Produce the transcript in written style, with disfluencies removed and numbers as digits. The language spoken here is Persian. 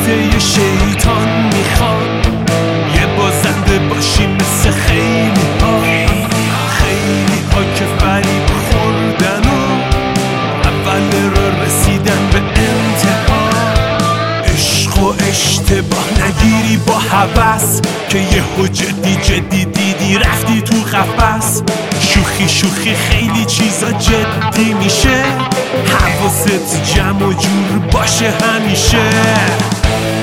واسطه شیطان میخوان یه بازنده باشی مثل خیلی ها که فریب خوردن و اول را رسیدن به انتها. عشق و اشتباه نگیری با هوس که یهو جدی دیدی رفتی تو قفس. شوخی خیلی چیزا جدی میشه، حواست جمع و جور باشه همیشه.